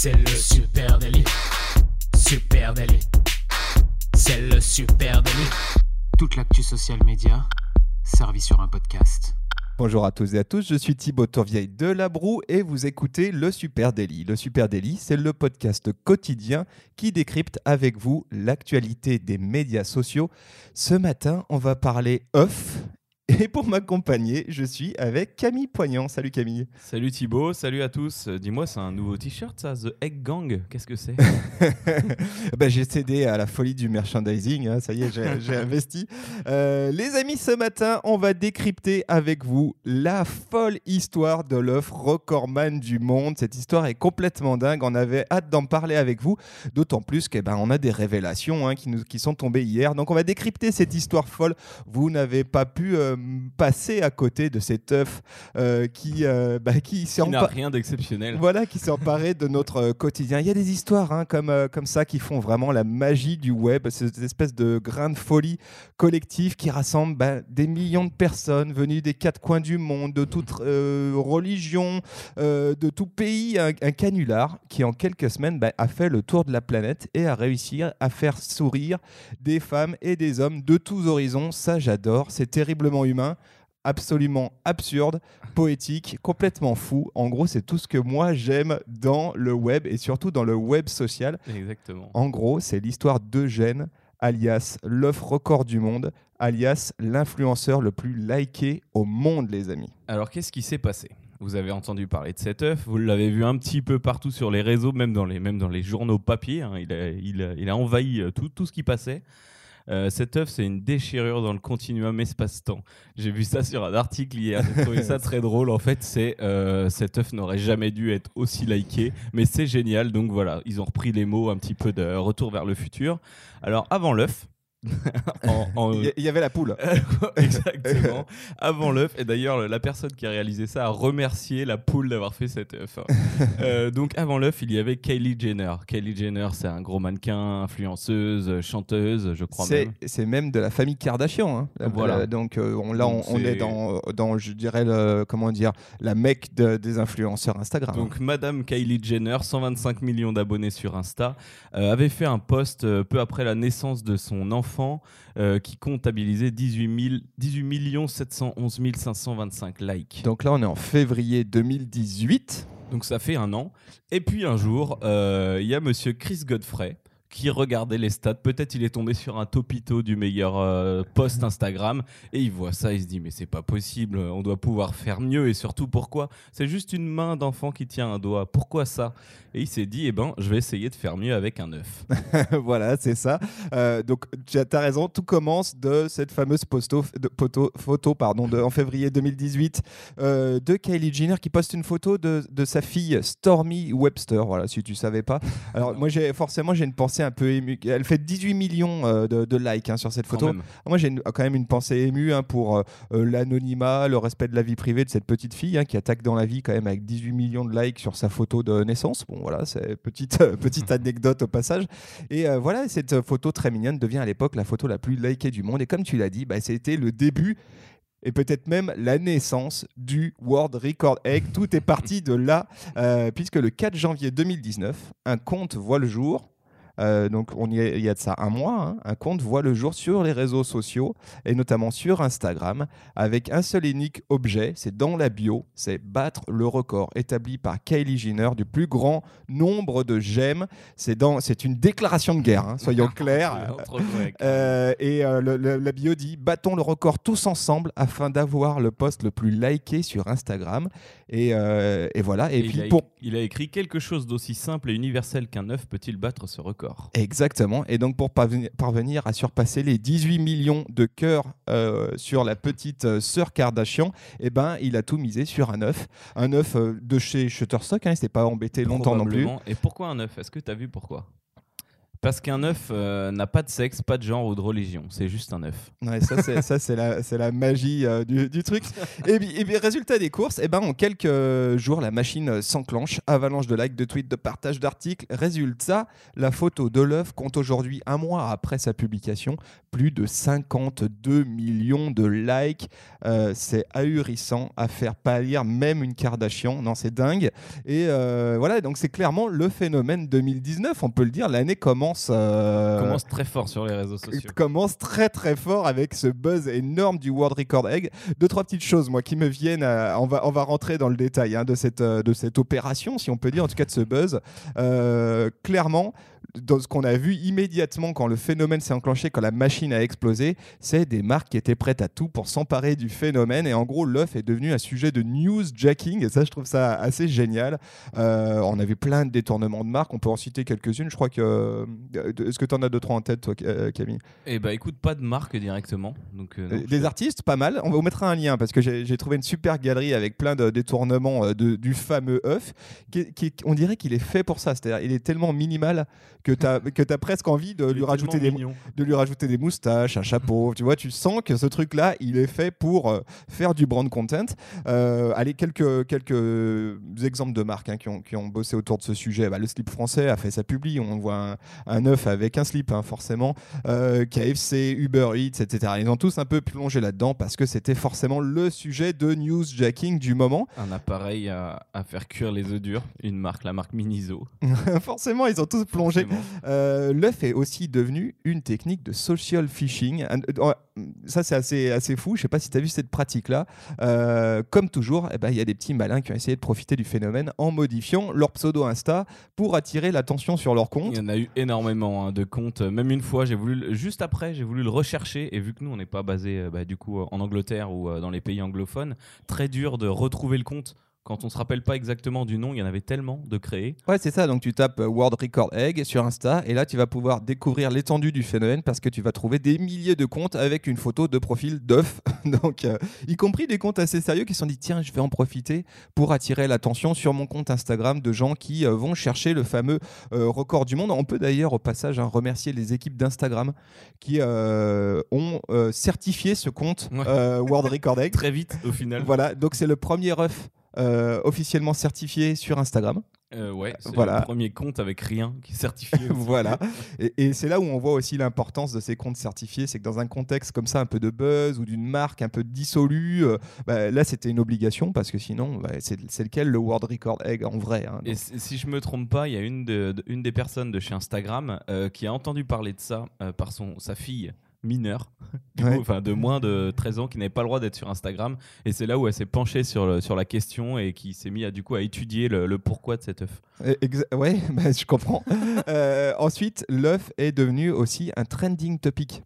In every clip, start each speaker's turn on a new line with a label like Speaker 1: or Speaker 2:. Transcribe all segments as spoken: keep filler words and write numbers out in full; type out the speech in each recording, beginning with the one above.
Speaker 1: C'est le super délit. Super délit. C'est le super délit. Toute l'actu social média servie sur un podcast.
Speaker 2: Bonjour à tous et à tous, je suis Thibaut Tourvieille de La Broue et vous écoutez le Super Daily. Le Super Daily, c'est le podcast quotidien qui décrypte avec vous l'actualité des médias sociaux. Ce matin, on va parler œufs. Et pour m'accompagner, je suis avec Camille Poignant. Salut Camille.
Speaker 3: Salut Thibaut, salut à tous. Euh, dis-moi, c'est un nouveau t-shirt ça, The Egg Gang, qu'est-ce que c'est?
Speaker 2: ben, J'ai cédé à la folie du merchandising, hein, ça y est, j'ai, j'ai investi. Euh, les amis, ce matin, on va décrypter avec vous la folle histoire de l'œuf recordman du monde. Cette histoire est complètement dingue, on avait hâte d'en parler avec vous, d'autant plus qu'on ben, a des révélations hein, qui, nous, qui sont tombées hier. Donc on va décrypter cette histoire folle. Vous n'avez pas pu... Euh, passer à côté de cet œuf euh, qui, euh, bah, qui,
Speaker 3: qui n'a rien d'exceptionnel.
Speaker 2: Voilà, qui s'est emparé de notre euh, quotidien. Il y a des histoires hein, comme, euh, comme ça qui font vraiment la magie du web, cette espèce de grain de folie collectif qui rassemble bah, des millions de personnes venues des quatre coins du monde, de toute euh, religion, euh, de tout pays. Un, un canular qui en quelques semaines bah, a fait le tour de la planète et a réussi à faire sourire des femmes et des hommes de tous horizons. Ça, j'adore. C'est terriblement humain, absolument absurde, poétique, complètement fou. En gros, c'est tout ce que moi j'aime dans le web et surtout dans le web social.
Speaker 3: Exactement.
Speaker 2: En gros, c'est l'histoire d'Eugène, alias l'œuf record du monde, alias l'influenceur le plus liké au monde, les amis.
Speaker 3: Alors, qu'est-ce qui s'est passé ? Vous avez entendu parler de cet œuf, vous l'avez vu un petit peu partout sur les réseaux, même dans les, même dans les journaux papier. Hein. Il, a, il, a, il a envahi tout, tout ce qui passait. Euh, cet œuf, c'est une déchirure dans le continuum espace-temps. J'ai vu ça sur un article hier, j'ai trouvé ça très drôle. En fait, c'est, euh, cet œuf n'aurait jamais dû être aussi liké, mais c'est génial. Donc voilà, ils ont repris les mots un petit peu de Retour vers le futur. Alors, avant l'œuf,
Speaker 2: en, en... il y avait la poule.
Speaker 3: Exactement. Avant l'œuf, et d'ailleurs la personne qui a réalisé ça a remercié la poule d'avoir fait cet œuf. euh, donc avant l'œuf, il y avait Kylie Jenner. Kylie Jenner, c'est un gros mannequin, influenceuse, chanteuse, je crois
Speaker 2: c'est,
Speaker 3: même.
Speaker 2: C'est même de la famille Kardashian. Hein.
Speaker 3: Voilà.
Speaker 2: Euh, donc euh, on, là, donc on, on est dans, dans, je dirais, le, comment dire, la mecque de, des influenceurs Instagram.
Speaker 3: Donc Madame Kylie Jenner, cent vingt-cinq millions d'abonnés sur Insta, euh, avait fait un post euh, peu après la naissance de son enfant. Euh, qui comptabilisait dix-huit millions sept cent onze mille cinq cent vingt-cinq likes.
Speaker 2: Donc là, on est en février deux mille dix-huit.
Speaker 3: Donc ça fait un an. Et puis un jour, il euh, y a monsieur Chris Godfrey qui regardait les stats. Peut-être il est tombé sur un topito du meilleur euh, post Instagram et il voit ça, il se dit mais c'est pas possible, on doit pouvoir faire mieux et surtout pourquoi ? C'est juste une main d'enfant qui tient un doigt, pourquoi ça ? Et il s'est dit eh ben je vais essayer de faire mieux avec un œuf.
Speaker 2: Voilà, c'est ça. Euh, donc tu as raison, tout commence de cette fameuse posto, de, poto, photo pardon, de, en février deux mille dix-huit euh, de Kylie Jenner qui poste une photo de, de sa fille Stormi Webster, voilà si tu savais pas. Alors moi j'ai, forcément j'ai une pensée un peu émue. Elle fait dix-huit millions euh, de, de likes hein, sur cette photo. Moi, j'ai une, quand même une pensée émue hein, pour euh, l'anonymat, le respect de la vie privée de cette petite fille hein, qui attaque dans la vie quand même avec dix-huit millions de likes sur sa photo de naissance. Bon, voilà, c'est petite, euh, petite anecdote au passage. Et euh, voilà, cette photo très mignonne devient à l'époque la photo la plus likée du monde. Et comme tu l'as dit, bah, c'était le début et peut-être même la naissance du World Record Egg. Tout est parti de là, euh, puisque le quatre janvier deux mille dix-neuf, un compte voit le jour. Euh, donc on y est, il y a de ça un mois, hein, un compte voit le jour sur les réseaux sociaux et notamment sur Instagram avec un seul et unique objet, c'est dans la bio, c'est battre le record établi par Kylie Jenner du plus grand nombre de j'aime. C'est, dans, c'est une déclaration de guerre, hein, soyons clairs. euh, et euh, le, le, la bio dit battons le record tous ensemble afin d'avoir le post le plus liké sur Instagram. Et, euh, et voilà. Et, et puis
Speaker 3: il, a,
Speaker 2: pour...
Speaker 3: il a écrit quelque chose d'aussi simple et universel qu'un œuf peut-il battre ce record ?
Speaker 2: Exactement. Et donc, pour parvenir à surpasser les dix-huit millions de cœurs euh, sur la petite euh, sœur Kardashian, eh ben, il a tout misé sur un œuf. Un œuf euh, de chez Shutterstock. Hein, il ne s'est pas embêté longtemps non plus.
Speaker 3: Et pourquoi un œuf ? Est-ce que tu as vu pourquoi ? Parce qu'un œuf euh, n'a pas de sexe, pas de genre ou de religion. C'est juste un œuf.
Speaker 2: Ouais, ça, c'est, ça, c'est, la, c'est la magie euh, du, du truc. Et puis, et puis, résultat des courses, eh ben, en quelques jours, la machine s'enclenche. Avalanche de likes, de tweets, de partages, d'articles. Résultat, la photo de l'œuf compte aujourd'hui, un mois après sa publication, plus de cinquante-deux millions de likes. Euh, c'est ahurissant à faire pâlir même une Kardashian. Non, c'est dingue. Et euh, voilà, donc c'est clairement le phénomène deux mille dix-neuf. On peut le dire, l'année commence. Euh,
Speaker 3: commence très fort sur les réseaux sociaux.
Speaker 2: Commence très très fort avec ce buzz énorme du World Record Egg. Deux trois petites choses moi qui me viennent. À, on va on va rentrer dans le détail hein, de cette de cette opération si on peut dire en tout cas de ce buzz. Euh, clairement. Dans ce qu'on a vu immédiatement quand le phénomène s'est enclenché, quand la machine a explosé, c'est des marques qui étaient prêtes à tout pour s'emparer du phénomène. Et en gros, l'œuf est devenu un sujet de newsjacking. Et ça, je trouve ça assez génial. Euh, on a vu plein de détournements de marques. On peut en citer quelques-unes. Je crois que... Euh, est-ce que tu en as deux, trois en tête, toi, Camille ?
Speaker 3: Eh bah écoute, pas de marque directement. Donc, euh, non,
Speaker 2: des
Speaker 3: je...
Speaker 2: artistes, pas mal. On vous mettra un lien parce que j'ai, j'ai trouvé une super galerie avec plein de détournements de, du fameux œuf. Qui, qui, on dirait qu'il est fait pour ça. C'est-à-dire il est tellement minimal que tu as que tu as presque envie de lui rajouter des de lui rajouter des moustaches, un chapeau, tu vois, tu sens que ce truc là, il est fait pour euh, faire du brand content. Euh, allez, quelques quelques exemples de marques hein, qui ont qui ont bossé autour de ce sujet. Bah, le slip français a fait sa publi, on voit un, un œuf avec un slip hein, forcément. Euh, K F C, Uber Eats, et cetera. Ils ont tous un peu plongé là-dedans parce que c'était forcément le sujet de newsjacking du moment.
Speaker 3: Un appareil à, à faire cuire les œufs durs, une marque, la marque Miniso.
Speaker 2: Forcément, ils ont tous plongé.
Speaker 3: Forcément.
Speaker 2: Euh, l'œuf est aussi devenu une technique de social phishing. Ça, c'est assez, assez fou. Je ne sais pas si tu as vu cette pratique-là. Euh, comme toujours, eh ben, y a des petits malins qui ont essayé de profiter du phénomène en modifiant leur pseudo Insta pour attirer l'attention sur leur compte.
Speaker 3: Il y en a eu énormément hein, de comptes. Même une fois, j'ai voulu, juste après, j'ai voulu le rechercher. Et vu que nous, on n'est pas basé euh, bah, du coup, en Angleterre ou euh, dans les pays anglophones, très dur de retrouver le compte. Quand on se rappelle pas exactement du nom, il y en avait tellement de créés.
Speaker 2: Ouais, c'est ça. Donc tu tapes World Record Egg sur Insta et là tu vas pouvoir découvrir l'étendue du phénomène parce que tu vas trouver des milliers de comptes avec une photo de profil d'œuf. Donc euh, y compris des comptes assez sérieux qui se sont dit tiens, je vais en profiter pour attirer l'attention sur mon compte Instagram de gens qui euh, vont chercher le fameux euh, record du monde. On peut d'ailleurs au passage hein, remercier les équipes d'Instagram qui euh, ont euh, certifié ce compte
Speaker 3: ouais.
Speaker 2: euh, World Record Egg.
Speaker 3: Très vite au final.
Speaker 2: Voilà, donc c'est le premier œuf Euh, officiellement certifié sur Instagram.
Speaker 3: Euh, ouais, c'est
Speaker 2: voilà.
Speaker 3: le premier compte avec rien qui est certifié.
Speaker 2: Voilà. Et, et c'est là où on voit aussi l'importance de ces comptes certifiés. C'est que dans un contexte comme ça, un peu de buzz ou d'une marque un peu dissolue, euh, bah, là c'était une obligation parce que sinon, bah, c'est, c'est lequel le World Record Egg en vrai hein,
Speaker 3: et si je me trompe pas, il y a une, de, de, une des personnes de chez Instagram euh, qui a entendu parler de ça euh, par son, sa fille mineure, ouais. enfin de moins de treize ans, qui n'avait pas le droit d'être sur Instagram, et c'est là où elle s'est penchée sur, le, sur la question et qui s'est mis à, du coup, à étudier le, le pourquoi de cet œuf.
Speaker 2: Exa- ouais, bah, je comprends. euh, ensuite, l'œuf est devenu aussi un trending topic.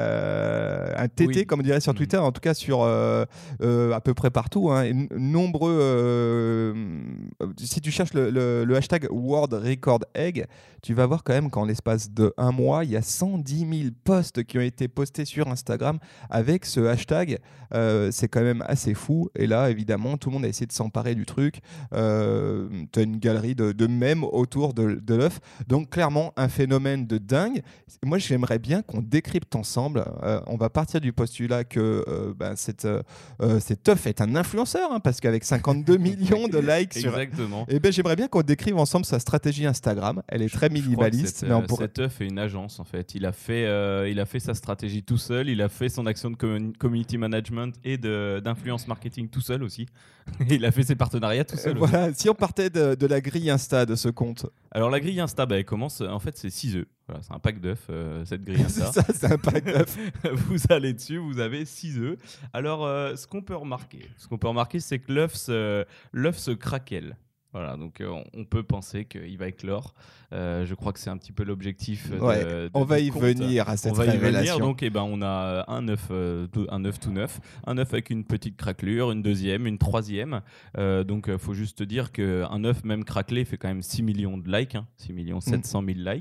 Speaker 2: Euh, un T T oui. comme on dirait sur Twitter, mmh. en tout cas sur euh, euh, à peu près partout hein, et n- nombreux euh, si tu cherches le, le, le hashtag World Record Egg, tu vas voir quand même qu'en l'espace de un mois il y a cent dix mille posts qui ont été postés sur Instagram avec ce hashtag. Euh, c'est quand même assez fou et là évidemment tout le monde a essayé de s'emparer du truc. Euh, tu as une galerie de, de mèmes autour de, de l'œuf, donc clairement un phénomène de dingue. Moi j'aimerais bien qu'on décrypte ensemble. Euh, on va partir du postulat que euh, ben, cette, euh, cet œuf est un influenceur hein, parce qu'avec cinquante-deux millions de likes sur...
Speaker 3: Exactement.
Speaker 2: Et ben, j'aimerais bien qu'on décrive ensemble sa stratégie Instagram. Elle est très minimaliste.
Speaker 3: Cet,
Speaker 2: mais on
Speaker 3: euh,
Speaker 2: pourrait...
Speaker 3: cet œuf est une agence en fait. Il a fait, euh, il a fait sa stratégie tout seul. Il a fait son action de com- community management et de, d'influence marketing tout seul aussi. Il a fait ses partenariats tout seul.
Speaker 2: Euh, voilà. Si on partait de, de la grille Insta de ce compte.
Speaker 3: Alors la grille Insta, bah, elle commence. En fait, c'est six œufs. Voilà, c'est un pack d'œufs, euh, cette grille Insta.
Speaker 2: c'est ça, c'est un pack d'œufs.
Speaker 3: Vous allez dessus, vous avez six œufs. Alors, euh, ce qu'on peut remarquer, ce qu'on peut remarquer, c'est que l'œuf se, l'œuf se craquelle. Voilà, donc euh, on peut penser qu'il va éclore. Euh, je crois que c'est un petit peu l'objectif. De,
Speaker 2: ouais,
Speaker 3: de,
Speaker 2: on va y
Speaker 3: compte.
Speaker 2: venir à cette
Speaker 3: on va y
Speaker 2: révélation.
Speaker 3: venir, donc eh ben, on a un œuf, euh, un œuf tout neuf, un œuf avec une petite craquelure, une deuxième, une troisième. Euh, donc il euh, faut juste dire qu'un œuf même craquelé fait quand même six millions de likes, hein, six millions sept cent mille likes.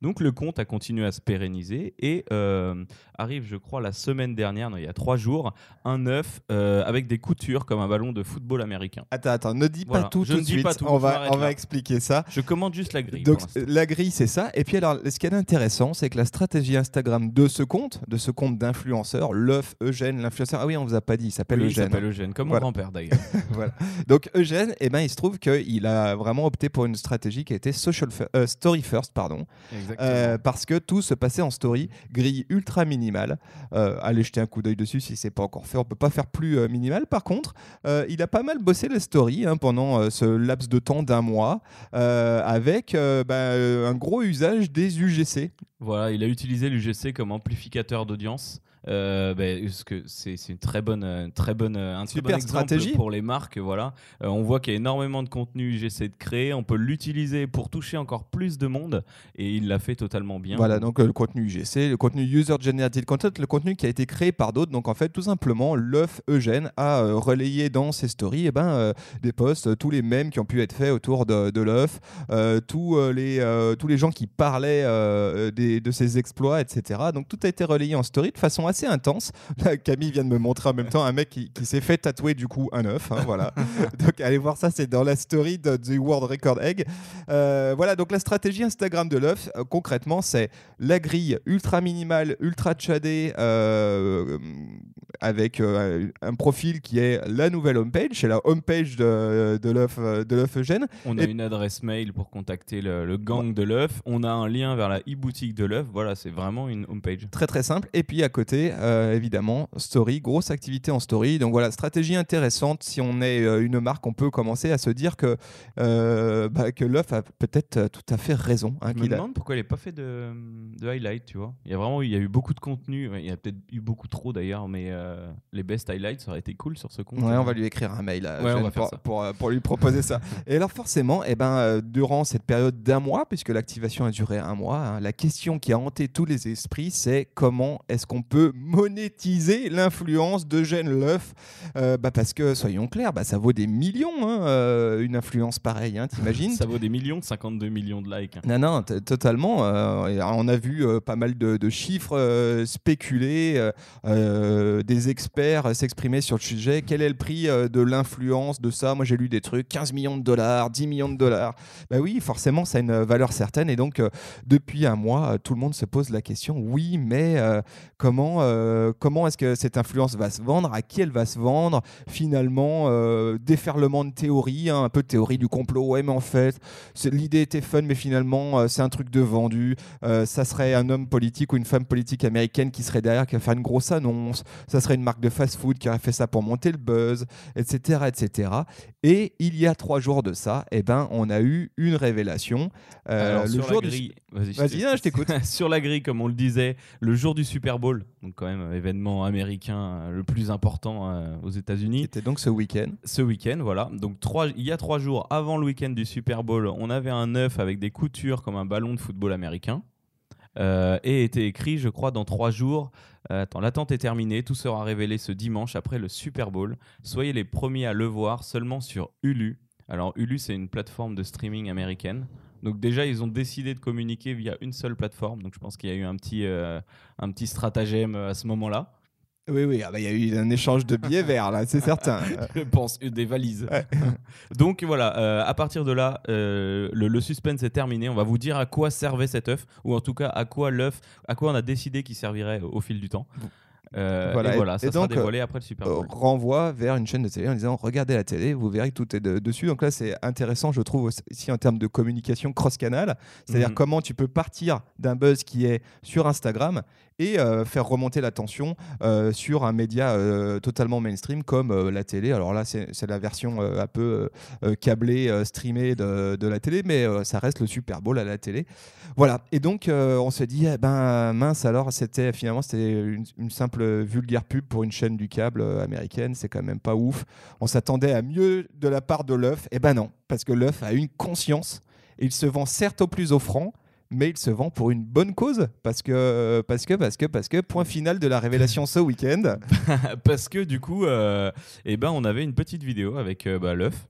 Speaker 3: Donc le compte a continué à se pérenniser et euh, arrive, je crois, la semaine dernière, non, il y a trois jours, un œuf euh, avec des coutures comme un ballon de football américain.
Speaker 2: Attends, attends, ne dis
Speaker 3: Voilà.
Speaker 2: pas tout
Speaker 3: Je
Speaker 2: tout
Speaker 3: ne
Speaker 2: de
Speaker 3: dis
Speaker 2: suite.
Speaker 3: pas tout,
Speaker 2: on
Speaker 3: je
Speaker 2: va,
Speaker 3: m'arrête
Speaker 2: on va
Speaker 3: là.
Speaker 2: expliquer ça.
Speaker 3: Je commande juste la grille.
Speaker 2: Donc
Speaker 3: pour l'instant.
Speaker 2: la grille, c'est ça. Et puis alors, ce qui est intéressant, c'est que la stratégie Instagram de ce compte, de ce compte d'influenceur, l'œuf Eugène, l'influenceur. Ah oui, on vous a pas dit, il s'appelle
Speaker 3: Oui, il
Speaker 2: Eugène.
Speaker 3: s'appelle Eugène, comme
Speaker 2: Voilà.
Speaker 3: mon grand-père d'ailleurs.
Speaker 2: Voilà. Donc Eugène, eh ben, il se trouve qu'il a vraiment opté pour une stratégie qui a été social fir- euh, story first, pardon,
Speaker 3: Exactement.
Speaker 2: euh, parce que tout se passait en story, grille ultra minimale. Euh, allez jeter un coup d'œil dessus si c'est pas encore fait. On peut pas faire plus euh, minimal. Par contre, euh, il a pas mal bossé les stories hein, pendant euh, ce laps de temps d'un mois, euh, avec euh, bah, euh, un gros usage des U G C.
Speaker 3: Voilà, il a utilisé l'U G C comme amplificateur d'audience. Euh, bah, parce que c'est, c'est une très bonne, euh, très bonne, euh, un très
Speaker 2: Super
Speaker 3: bon exemple
Speaker 2: stratégie.
Speaker 3: pour les marques. Voilà. Euh, on voit qu'il y a énormément de contenu U G C de créer. On peut l'utiliser pour toucher encore plus de monde et il l'a fait totalement bien.
Speaker 2: Voilà, donc euh, le contenu U G C, le contenu User Generated Content, le contenu qui a été créé par d'autres. Donc en fait, tout simplement, l'œuf Eugène a euh, relayé dans ses stories eh ben, euh, des posts, euh, tous les mèmes qui ont pu être faits autour de, de l'œuf, euh, tous, euh, les, euh, tous les gens qui parlaient euh, des, de ses exploits, et cetera. Donc tout a été relayé en story de façon assez intense. Là, Camille vient de me montrer en même temps un mec qui, qui s'est fait tatouer du coup un œuf. Hein, voilà. Donc allez voir ça, c'est dans la story de The World Record Egg. Euh, voilà, donc la stratégie Instagram de l'œuf, euh, concrètement, c'est la grille ultra minimale, ultra tchadée, euh, avec euh, un profil qui est la nouvelle homepage, c'est la homepage de, de l'œuf de l'œuf Eugène.
Speaker 3: On a
Speaker 2: Et-
Speaker 3: une adresse mail pour contacter le, le gang de l'œuf. On a un lien vers la e-boutique de l'œuf. Voilà, c'est vraiment une homepage.
Speaker 2: Très très simple. Et puis à côté, euh, évidemment, story, grosse activité en story. Donc voilà, stratégie intéressante. Si on est euh, une marque, on peut commencer à se dire que, euh, bah, que l'œuf a peut-être euh, tout à fait raison. Hein,
Speaker 3: Je me
Speaker 2: qu'il a-
Speaker 3: demande pourquoi il n'est pas fait de, de highlight, tu vois. Il y a vraiment il y a eu beaucoup de contenu. Il y a peut-être eu beaucoup trop d'ailleurs, mais euh, les best highlights, ça aurait été cool sur ce compte.
Speaker 2: Ouais, on va lui écrire un mail à
Speaker 3: Ouais, on
Speaker 2: Eugène
Speaker 3: va faire
Speaker 2: pour,
Speaker 3: ça.
Speaker 2: pour, euh, pour lui proposer ça. Et alors forcément, eh ben, euh, durant cette période d'un mois, puisque l'activation a duré un mois, hein, la question qui a hanté tous les esprits, c'est comment est-ce qu'on peut monétiser l'influence d'Eugène l'œuf euh, bah Parce que, soyons clairs, bah, ça vaut des millions, hein, euh, une influence pareille, hein, t'imagines?
Speaker 3: Ça vaut des millions, cinquante-deux millions de likes.
Speaker 2: Non, non, t- totalement. euh, et on a vu euh, pas mal de, de chiffres euh, spéculés, euh, euh, des experts euh, s'exprimer sur le sujet. Quel est le prix euh, de l'influence de ça? Moi, j'ai lu des trucs, quinze millions de dollars, dix millions de dollars. Bah oui, forcément, ça a une valeur certaine. Et donc, euh, depuis un mois, euh, tout le monde se pose la question, oui, mais euh, comment, euh, comment est-ce que cette influence va se vendre? À qui elle va se vendre? Finalement, euh, déferlement de théories, hein, un peu de théorie du complot. Ouais, mais en fait, c'est- l'idée était fun, mais finalement, euh, c'est un truc de vendu. Euh, ça serait un homme politique ou une femme politique américaine qui serait derrière, qui va faire une grosse annonce. Ça serait une marque de fast-food qui aurait fait ça pour monter le buzz, et cetera, et cetera. Et il y a trois jours de ça, eh ben, on a eu une révélation. Euh,
Speaker 3: Alors,
Speaker 2: le
Speaker 3: sur
Speaker 2: jour
Speaker 3: la
Speaker 2: du-
Speaker 3: grille, vas-y,
Speaker 2: Vas-y, non, je t'écoute.
Speaker 3: Sur la grille, comme on le disait, le jour du Super Bowl, donc quand même euh, événement américain euh, le plus important euh, aux États-Unis.
Speaker 2: C'était donc ce week-end.
Speaker 3: Ce week-end, voilà. Donc trois, il y a trois jours avant le week-end du Super Bowl, on avait un œuf avec des coutures comme un ballon de football américain. Euh, et était écrit, je crois, dans trois jours. Euh, attends, l'attente est terminée. Tout sera révélé ce dimanche après le Super Bowl. Soyez les premiers à le voir seulement sur Hulu. Alors Hulu, c'est une plateforme de streaming américaine. Donc déjà, ils ont décidé de communiquer via une seule plateforme. Donc je pense qu'il y a eu un petit, euh, un petit stratagème à ce moment-là.
Speaker 2: Oui, oui, ah bah, il y a eu un échange de billets verts, là, c'est certain.
Speaker 3: Je pense, euh, des valises.
Speaker 2: Ouais.
Speaker 3: Donc voilà, euh, à partir de là, euh, le, le suspense est terminé. On va vous dire à quoi servait cet œuf, ou en tout cas à quoi l'œuf, à quoi on a décidé qu'il servirait au, au fil du temps. Euh,
Speaker 2: Voilà,
Speaker 3: et voilà,
Speaker 2: et-
Speaker 3: ça
Speaker 2: et
Speaker 3: sera
Speaker 2: donc,
Speaker 3: dévoilé après le Super
Speaker 2: Euh,
Speaker 3: Bowl.
Speaker 2: renvoie vers une chaîne de télé en disant regardez la télé, vous verrez que tout est de- dessus. Donc là, c'est intéressant, je trouve, aussi en termes de communication cross-canal. C'est-à-dire
Speaker 3: Mhm.
Speaker 2: comment tu peux partir d'un buzz qui est sur Instagram et euh, faire remonter l'attention euh, sur un média euh, totalement mainstream comme euh, la télé. Alors là, c'est c'est la version euh, un peu euh, euh, câblée, euh, streamée de, de la télé, mais euh, ça reste le Super Bowl à la télé. Voilà. Et donc, euh, on se dit, eh ben mince, alors c'était finalement c'était une, une simple vulgaire pub pour une chaîne du câble euh, américaine. C'est quand même pas ouf. On s'attendait à mieux de la part de l'œuf. Eh ben non, parce que l'œuf a une conscience. Et il se vend certes au plus offrant, mais il se vend pour une bonne cause. Parce que, parce que, parce que, parce que, point final de la révélation ce week-end.
Speaker 3: Parce que du coup, euh, eh ben, on avait une petite vidéo avec euh, bah, l'œuf.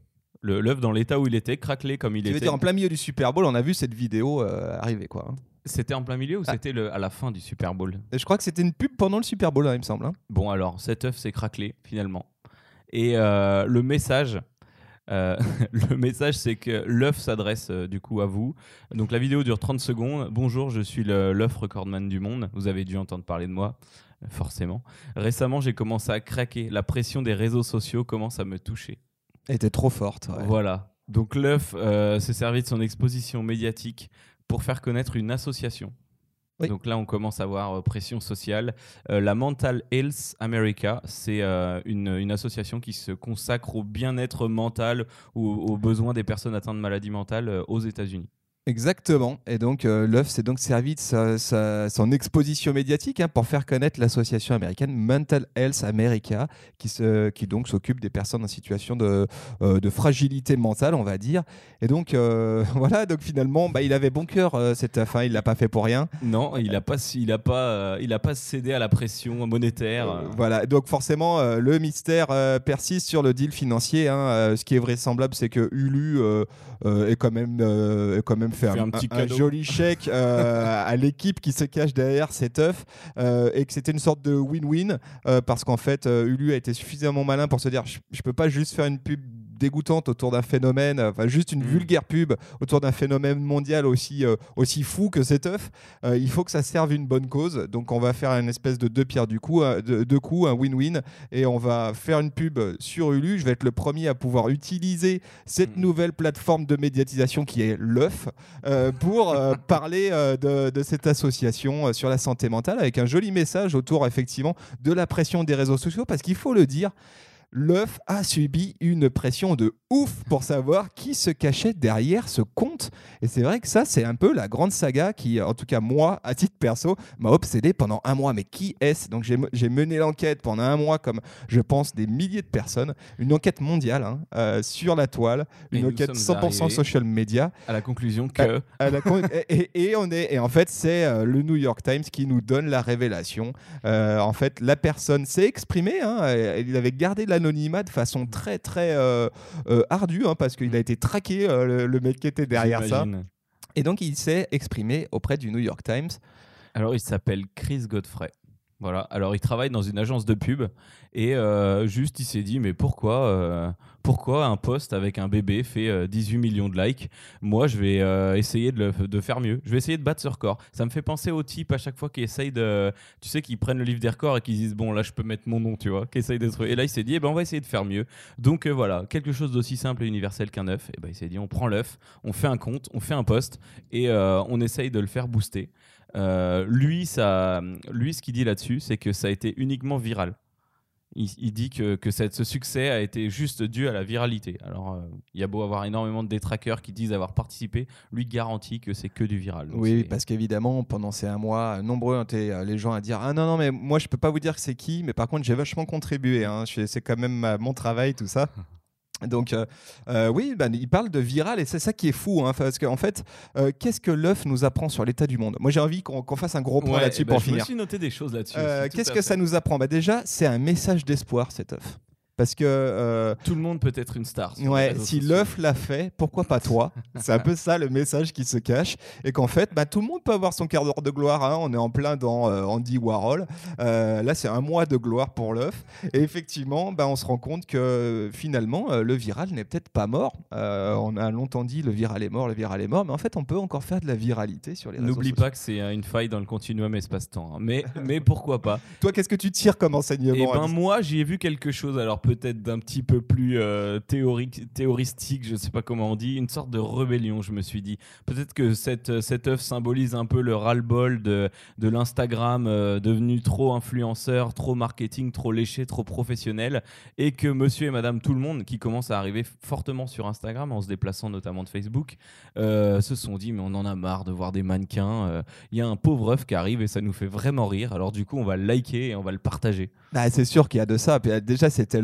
Speaker 3: Le, l'œuf dans l'état où il était, craquelé comme il
Speaker 2: Tu
Speaker 3: était.
Speaker 2: veux dire en plein milieu du Super Bowl, on a vu cette vidéo euh, arriver quoi. Hein.
Speaker 3: C'était en plein milieu ou
Speaker 2: Ah.
Speaker 3: c'était le, à la fin du Super Bowl?
Speaker 2: Et je crois que c'était une pub pendant le Super Bowl, hein, il me semble. Hein.
Speaker 3: Bon, alors, cet œuf s'est craquelé, finalement. Et euh, le message, euh, le message, c'est que l'œuf s'adresse euh, du coup à vous. Donc, la vidéo dure trente secondes. Bonjour, je suis le, l'œuf recordman du monde. Vous avez dû entendre parler de moi, euh, forcément. Récemment, j'ai commencé à craquer. La pression des réseaux sociaux commence à me toucher.
Speaker 2: Elle était trop forte. Ouais.
Speaker 3: Voilà. Donc, l'œuf euh, s'est servi de son exposition médiatique pour faire connaître une association.
Speaker 2: Oui.
Speaker 3: Donc là, on commence à voir euh, pression sociale. Euh, la Mental Health America, c'est euh, une, une association qui se consacre au bien-être mental ou aux besoins des personnes atteintes de maladies mentales euh, aux États-Unis.
Speaker 2: Exactement. Et donc, euh, l'œuf s'est donc servi de sa, sa- son exposition médiatique hein, pour faire connaître l'association américaine Mental Health America, qui, se, qui donc s'occupe des personnes en situation de, euh, de fragilité mentale, on va dire. Et donc, euh, voilà, donc finalement, bah, il avait bon cœur, euh, cet œuf, hein, il ne l'a pas fait pour rien.
Speaker 3: Non, il n'a pas, il a pas, euh, il a pas cédé à la pression monétaire.
Speaker 2: Euh, voilà, donc forcément, euh, le mystère euh, persiste sur le deal financier. Hein. Euh, ce qui est vraisemblable, c'est que Hulu euh, euh, est quand même, euh, est quand même fait,
Speaker 3: Fait
Speaker 2: un,
Speaker 3: un petit
Speaker 2: un- un
Speaker 3: cadeau.
Speaker 2: joli chèque euh, à l'équipe qui se cache derrière cet œuf euh, et que c'était une sorte de win-win euh, parce qu'en fait, euh, Hulu a été suffisamment malin pour se dire je, je peux pas juste faire une pub dégoûtante autour d'un phénomène, enfin juste une
Speaker 3: Mm.
Speaker 2: vulgaire pub autour d'un phénomène mondial aussi, euh, aussi fou que cet œuf. Euh, il faut que ça serve une bonne cause. Donc on va faire une espèce de deux pierres du coup, un- de- deux coups, un win-win. Et on va faire une pub sur Hulu. Je vais être le premier à pouvoir utiliser cette
Speaker 3: Mm.
Speaker 2: nouvelle plateforme de médiatisation qui est l'œuf euh, pour euh, parler euh, de, de cette association euh, sur la santé mentale avec un joli message autour effectivement de la pression des réseaux sociaux parce qu'il faut le dire. L'œuf a subi une pression de ouf pour savoir qui se cachait derrière ce compte. Et c'est vrai que ça, c'est un peu la grande saga qui, en tout cas moi, à titre perso, m'a obsédé pendant un mois. Mais qui est-ce? Donc j'ai, j'ai mené l'enquête pendant un mois, comme je pense des milliers de personnes. Une enquête mondiale hein, euh, sur la toile.
Speaker 3: Et
Speaker 2: Une
Speaker 3: nous
Speaker 2: enquête
Speaker 3: sommes
Speaker 2: cent pour cent
Speaker 3: arrivés
Speaker 2: social media.
Speaker 3: À la conclusion que
Speaker 2: À la con- et, et- et on est, et en fait, c'est euh, le New York Times qui nous donne la révélation. Euh, en fait, la personne s'est exprimée. Hein, et- il avait gardé l'anonymat de façon très, très euh, euh, ardue, hein, parce qu'il a été traqué, euh, le, le mec qui était derrière ça.
Speaker 3: j'imagine.
Speaker 2: Et donc, il s'est exprimé auprès du New York Times.
Speaker 3: Alors, il s'appelle Chris Godfrey. Voilà. Alors, il travaille dans une agence de pub et euh, juste, il s'est dit, mais pourquoi, euh, pourquoi un post avec un bébé fait euh, dix-huit millions de likes? Moi, je vais euh, essayer de, le- de faire mieux. Je vais essayer de battre ce record. Ça me fait penser aux types à chaque fois qui essayent de, tu sais, qui prennent le livre des records et qui disent, bon, là, je peux mettre mon nom, tu vois, qui essayent d'être. Et là, il s'est dit, eh ben, on va essayer de faire mieux. Donc euh, voilà, quelque chose d'aussi simple et universel qu'un œuf. Et ben, il s'est dit, on prend l'œuf, on fait un compte, on fait un post et euh, on essaye de le faire booster. Euh, lui, ça, lui, ce qu'il dit là-dessus, c'est que ça a été uniquement viral. Il, il dit que, que cette- ce succès a été juste dû à la viralité. Alors, euh, il y a beau avoir énormément de détraqueurs qui disent avoir participé, lui garantit que c'est que du viral. Donc
Speaker 2: Oui,
Speaker 3: c'est-
Speaker 2: parce qu'évidemment, pendant ces un mois, nombreux étaient euh, les gens à dire ah non non mais moi je peux pas vous dire que c'est qui, mais par contre j'ai vachement contribué. Hein. Je- C'est quand même euh, mon travail tout ça. Donc euh, euh, oui, ben, il parle de viral et c'est ça qui est fou, hein, parce qu'en fait, euh, qu'est-ce que l'œuf nous apprend sur l'état du monde? Moi j'ai envie qu'on qu'on fasse un gros point
Speaker 3: Ouais,
Speaker 2: là-dessus
Speaker 3: eh ben,
Speaker 2: pour
Speaker 3: je
Speaker 2: finir.
Speaker 3: me suis noté des choses là-dessus.
Speaker 2: Euh,
Speaker 3: aussi, tout
Speaker 2: qu'est-ce
Speaker 3: à
Speaker 2: que
Speaker 3: fait.
Speaker 2: ça nous apprend? Bah, déjà, c'est un message d'espoir cet œuf. Parce que euh,
Speaker 3: Tout le monde peut être une star. sur les
Speaker 2: ouais,
Speaker 3: réseaux
Speaker 2: si
Speaker 3: sociaux.
Speaker 2: l'œuf l'a fait, pourquoi pas toi? C'est un peu ça le message qui se cache. Et qu'en fait, bah, tout le monde peut avoir son quart d'heure de gloire. Hein. On est en plein dans euh, Andy Warhol. Euh, là, c'est un mois de gloire pour l'œuf. Et effectivement, bah, on se rend compte que finalement, euh, le viral n'est peut-être pas mort. Euh, on a longtemps dit le viral est mort, le viral est mort. Mais en fait, on peut encore faire de la viralité sur les réseaux
Speaker 3: N'oublie
Speaker 2: sociaux.
Speaker 3: pas que c'est euh, une faille dans le continuum espace-temps. hein. Mais, mais pourquoi pas?
Speaker 2: Toi, qu'est-ce que tu tires comme enseignement?
Speaker 3: Et ben
Speaker 2: Alice
Speaker 3: moi j'y ai vu quelque chose, alors peut-être d'un petit peu plus euh, théorique, théoristique, je sais pas comment on dit, une sorte de rébellion. Je me suis dit peut-être que cette cette œuvre symbolise un peu le ras-le-bol de de l'Instagram euh, devenu trop influenceur, trop marketing, trop léché, trop professionnel, et que Monsieur et Madame tout le monde qui commence à arriver fortement sur Instagram en se déplaçant notamment de Facebook euh, se sont dit mais on en a marre de voir des mannequins. euh, Il y a un pauvre œuf qui arrive et ça nous fait vraiment rire. Alors du coup on va le liker et on va le partager.
Speaker 2: Bah, c'est sûr qu'il y a de ça. Puis, euh, déjà, c'était le,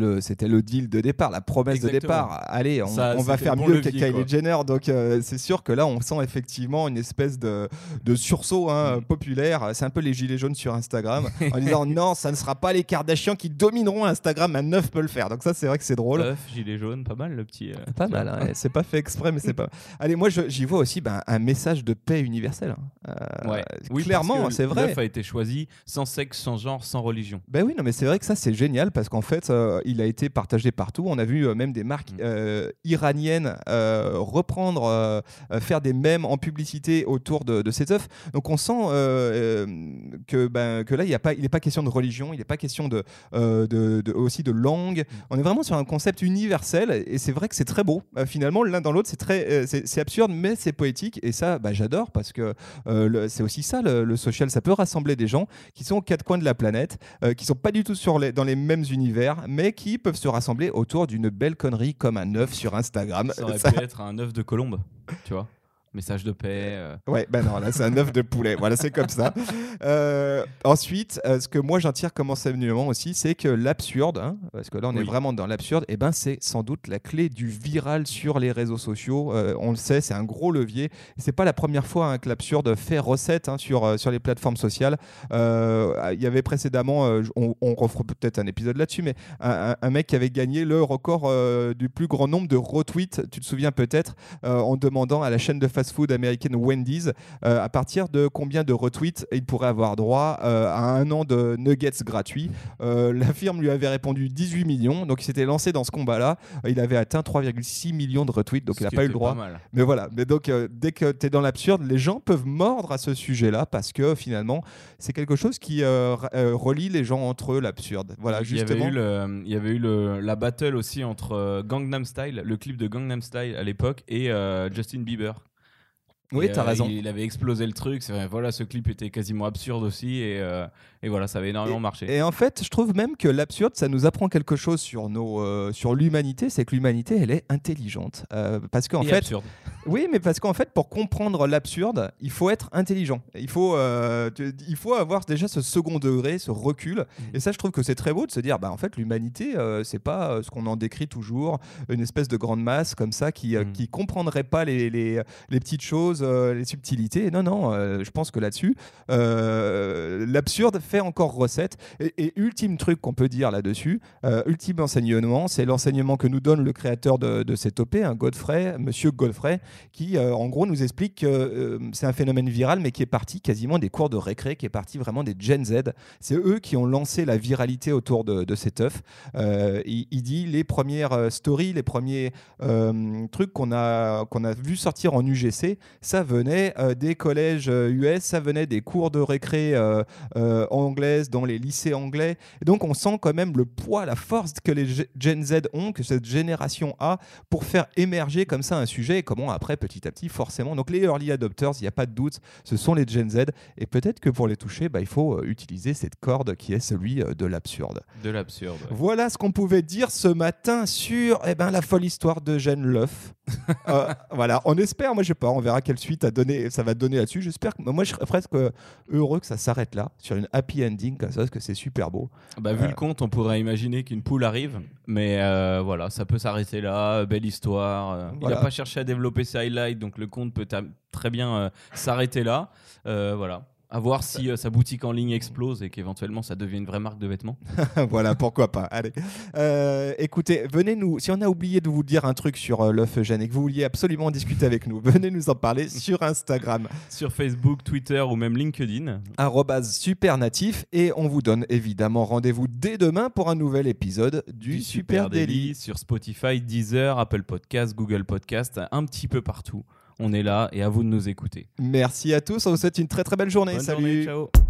Speaker 2: le, c'était le deal de départ, la promesse
Speaker 3: Exactement.
Speaker 2: de départ. Allez, on,
Speaker 3: Ça,
Speaker 2: on va
Speaker 3: c'était
Speaker 2: faire
Speaker 3: le bon
Speaker 2: mieux
Speaker 3: levier,
Speaker 2: que Kylie
Speaker 3: quoi.
Speaker 2: Jenner. Donc euh, c'est sûr que là, on sent effectivement une espèce de, de sursaut hein,
Speaker 3: Mm.
Speaker 2: populaire. C'est un peu les gilets jaunes sur Instagram en disant non, ça ne sera pas les Kardashians qui domineront Instagram. Un neuf peut le faire. Donc ça, c'est vrai que c'est drôle.
Speaker 3: Œuf, gilet jaune, pas mal le petit. euh,
Speaker 2: Pas
Speaker 3: tu
Speaker 2: mal,
Speaker 3: vois.
Speaker 2: hein, c'est pas fait exprès, mais c'est pas. Allez, moi je- j'y vois aussi ben, un message de paix universelle. hein. Euh,
Speaker 3: Ouais. Oui,
Speaker 2: clairement,
Speaker 3: parce que
Speaker 2: c'est vrai.
Speaker 3: l'œuf a été choisi sans sexe, sans genre, sans religion.
Speaker 2: Ben oui, non, mais c'est vrai que ça c'est génial parce qu'en fait, euh, il a été partagé partout. On a vu euh, même des marques
Speaker 3: Mm.
Speaker 2: euh, iraniennes euh, reprendre, euh, euh, faire des mèmes en publicité autour de, de cet œuf. Donc on sent euh, euh, que, ben, que là, il n'est pas question de religion, il n'est pas question de, euh, de, de- aussi de langue. On est vraiment sur un concept universel et c'est vrai que c'est très beau. Euh, finalement, l'un dans l'autre, c'est très, euh, c'est c'est absurde, mais c'est poétique et ça, bah, j'adore parce que euh, le- c'est aussi ça le, le social. Ça peut rassembler des gens qui sont aux quatre coins de la planète, euh, qui sont pas du tout sur les, dans les mêmes univers, mais qui peuvent se rassembler autour d'une belle connerie comme un œuf sur Instagram.
Speaker 3: Ça aurait
Speaker 2: Ça-
Speaker 3: pu être un œuf de colombe, tu vois. Message de paix. euh.
Speaker 2: Ouais, ben non, là c'est un œuf de poulet. Voilà, c'est comme ça. Euh, ensuite, euh, ce que moi j'en tire comme enseignement aussi, c'est que l'absurde, hein, parce que là on est
Speaker 3: Oui.
Speaker 2: vraiment dans l'absurde, et ben c'est sans doute la clé du viral sur les réseaux sociaux. Euh, on le sait, c'est un gros levier. C'est pas la première fois hein, que l'absurde fait recette hein, sur euh, sur les plateformes sociales. Euh, Il y avait précédemment, euh, on, on refera peut-être un épisode là-dessus, mais un, un- un mec qui avait gagné le record euh, du plus grand nombre de retweets. Tu te souviens peut-être euh, en demandant à la chaîne de fast-food américaine Wendy's euh, à partir de combien de retweets il pourrait avoir droit euh, à un an de nuggets gratuits. Euh, la firme lui avait répondu dix-huit millions, donc il s'était lancé dans ce combat-là. Euh, Il avait atteint trois virgule six millions de retweets, donc
Speaker 3: Ce
Speaker 2: il n'a
Speaker 3: qui
Speaker 2: pas eu le
Speaker 3: était
Speaker 2: droit.
Speaker 3: pas mal.
Speaker 2: Mais voilà, mais donc euh, dès que tu es dans l'absurde, les gens peuvent mordre à ce sujet-là parce que finalement, c'est quelque chose qui euh, r- euh, relie les gens entre eux, l'absurde. Voilà,
Speaker 3: Il y avait
Speaker 2: justement.
Speaker 3: eu, le, il y avait eu le, la battle aussi entre euh, Gangnam Style, le clip de Gangnam Style à l'époque, et euh, Justin Bieber.
Speaker 2: Oui,
Speaker 3: Et,
Speaker 2: tu as
Speaker 3: euh,
Speaker 2: raison.
Speaker 3: Il avait explosé le truc. C'est vrai, voilà, ce clip était quasiment absurde aussi. Et, euh, et voilà, ça avait énormément marché.
Speaker 2: Et en fait, je trouve même que l'absurde, ça nous apprend quelque chose sur, nos, euh, sur l'humanité, c'est que l'humanité, elle est intelligente. Euh, parce qu'en
Speaker 3: Et
Speaker 2: fait,
Speaker 3: absurde.
Speaker 2: oui, mais parce qu'en fait, pour comprendre l'absurde, il faut être intelligent. Il faut, euh, tu- il faut avoir déjà ce second degré, ce recul. Et ça, je trouve que c'est très beau de se dire, bah, en fait, l'humanité, euh, c'est pas euh, ce qu'on en décrit toujours, une espèce de grande masse comme ça qui, euh,
Speaker 3: Mm.
Speaker 2: qui comprendrait pas les, les, les petites choses, euh, les subtilités. Non, non, euh, je pense que là-dessus, euh, l'absurde fait encore recette. Et, et ultime truc qu'on peut dire là-dessus, euh, ultime enseignement, c'est l'enseignement que nous donne le créateur de, de cette O P, hein, Godfrey, Monsieur Godfrey, qui euh, en gros nous explique que euh, c'est un phénomène viral, mais qui est parti quasiment des cours de récré, qui est parti vraiment des Gen Z. C'est eux qui ont lancé la viralité autour de, de cet œuf. Euh, il, il dit les premières euh, stories, les premiers euh, trucs qu'on a, qu'on a vu sortir en U G C, ça venait euh, des collèges euh, U S, ça venait des cours de récré euh, euh, anglaises dans les lycées anglais. Et donc on sent quand même le poids, la force que les G- Gen Z ont, que cette génération a, pour faire émerger comme ça un sujet et comment après petit à petit forcément. Donc les early adopters, il n'y a pas de doute, ce sont les Gen Z et peut-être que pour les toucher, bah, il faut euh, utiliser cette corde qui est celui euh, de l'absurde.
Speaker 3: De l'absurde. ouais.
Speaker 2: Voilà ce qu'on pouvait dire ce matin sur eh ben, la folle histoire de Jeanne Leuf. Euh, voilà, on espère, moi je sais pas, on verra quelle suite à donner, ça va donner là-dessus. J'espère que moi je serais presque heureux que ça s'arrête là, sur une happy ending comme ça, parce que c'est super beau.
Speaker 3: Bah, vu
Speaker 2: Euh.
Speaker 3: le compte, on pourrait imaginer qu'une poule arrive, mais euh, voilà, ça peut s'arrêter là. Belle histoire. euh,
Speaker 2: Voilà.
Speaker 3: Il n'a pas cherché à développer ses highlights, donc le compte peut ta- très bien euh, s'arrêter là. Euh, voilà. À voir si euh, sa boutique en ligne explose et qu'éventuellement ça devient une vraie marque de vêtements.
Speaker 2: Voilà, pourquoi pas. Allez. Euh, écoutez, venez nous, si on a oublié de vous dire un truc sur euh, l'œuf Eugène et que vous vouliez absolument en discuter avec nous, venez nous en parler sur Instagram,
Speaker 3: Sur Facebook, Twitter ou même LinkedIn.
Speaker 2: arobase supernatif, et on vous donne évidemment rendez-vous dès demain pour un nouvel épisode du, Super, Daily.
Speaker 3: sur Spotify, Deezer, Apple Podcast, Google Podcast, un petit peu partout. On est là et à vous de nous écouter.
Speaker 2: Merci à tous, on vous souhaite une très très belle journée.
Speaker 3: Bonne
Speaker 2: Salut.
Speaker 3: journée, ciao.